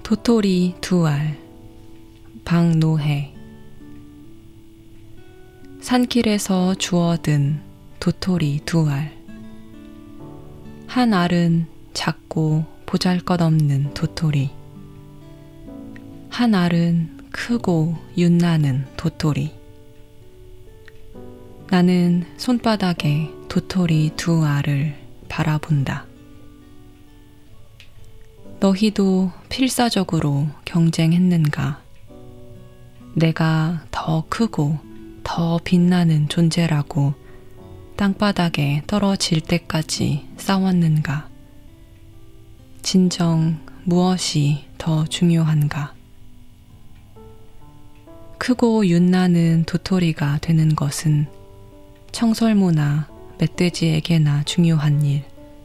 도토리 두 알. 박노해. 산길에서 주워든 도토리 두 알. 한 알은 작고 보잘것없는 도토리. 한 알은 크고 윤나는 도토리. 나는 손바닥에 도토리 두 알을 바라본다. 너희도 필사적으로 경쟁했는가? 내가 더 크고 더 빛나는 존재라고 땅바닥에 떨어질 때까지 싸웠는가? 진정 무엇이 더 중요한가? 크고 윤나는 도토리가 되는 것은 청설모나 멧돼지에게나 중요한 일.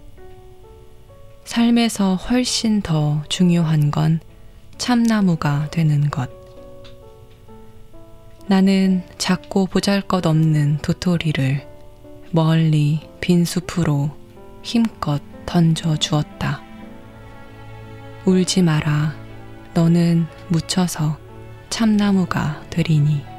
삶에서 훨씬 더 중요한 건 참나무가 되는 것. 나는 작고 보잘것없는 도토리를 멀리 빈 숲으로 힘껏 던져 주었다. 울지 마라. 너는 묻혀서 참나무가 되리니.